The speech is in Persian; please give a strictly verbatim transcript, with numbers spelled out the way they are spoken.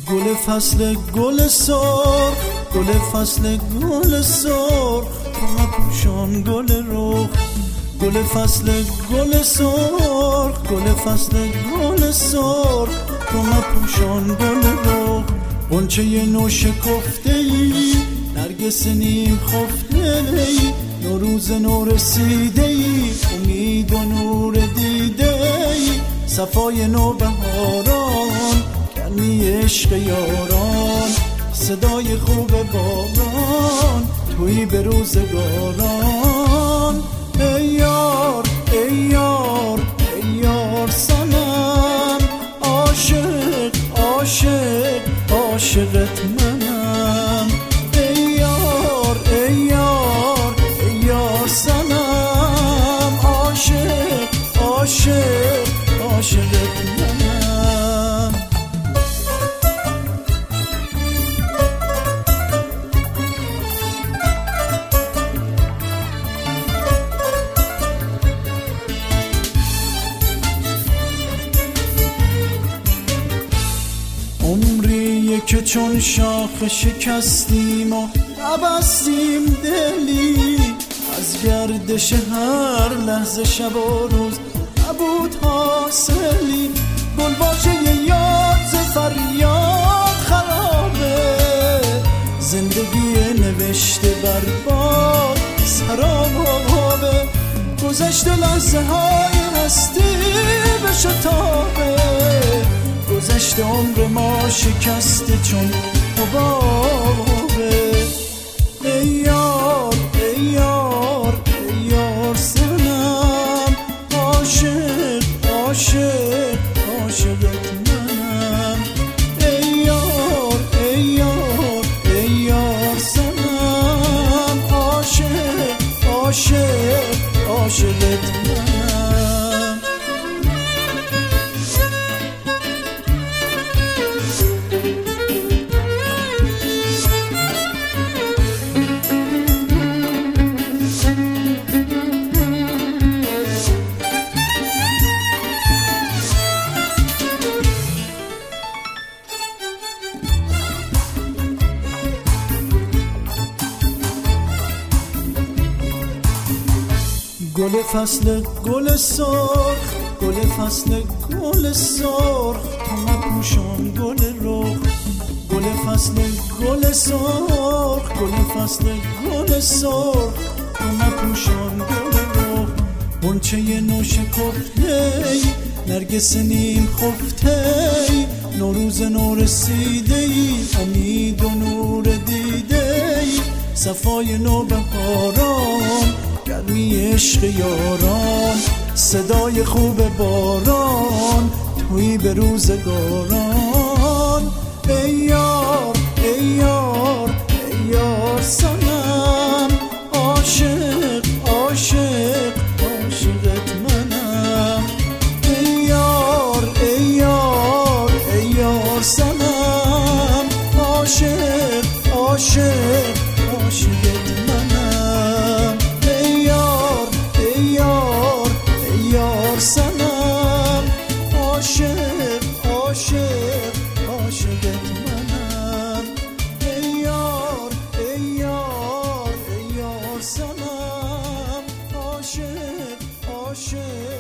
گل فصل گل سرخ، گل فصل گل سرخ، تو مپوشان گل رخ. گل فصل گل سرخ، گل فصل گل سرخ، تو مپوشان گل رخ. غنچه نو شکفته ای، نرگس نیم خفته ای، نوروز نو رسیده ای، امید و نور دیده ای، صفای نو بهاران، گرمی عشق یاران، صدای خوب باران، تویی به روزگاران. ای یار ای یار ای یار صنم، عاشق عاشق عاشقت منم. ای یار ای یار ای یار صنم، عاشق عاشق عاشقت منم. عمریه که چون شاخ شکستیم و نبستیم دلی، از گردش هر لحظه شب و روز نبود حاصلی. گل باشه یاد ز فریاد خرابه، زندگی نوشته بر باد سرابه. گذشته لحظه های هستی به شتابه، گذشته عمر ما شکسته چون حبابه. ای یار ای یار ای یار صنم، عاشق عاشق عاشقت منم. ای یار ای یار ای یار صنم، عاشق عاشق عاشقت منم. گل فصل گل سرخ، گل فصل گل سرخ، تو مپوشان گل رخ. گل فصل گل سرخ، گل فصل گل سرخ، تو مپوشان گل رخ. غنچه نو شکفته ای، نرگس نیم خفته ای، نوروز نو رسیده ای، امید و نور دیده ای، صفای نو بهاران، گرمی عشق یاران، صدای خوب باران، تویی به روزگاران. ای یار ای یار ای یار صنم، عاشق عاشق عاشقت منم. ای یار ای یار ای یار صنم، عاشق عاشق عاشقت منم. ای یار ای یار ای یار صنم، عاشق عاشق عاشقت منم. ای یار ای یار ای یار صنم، عاشق عاشق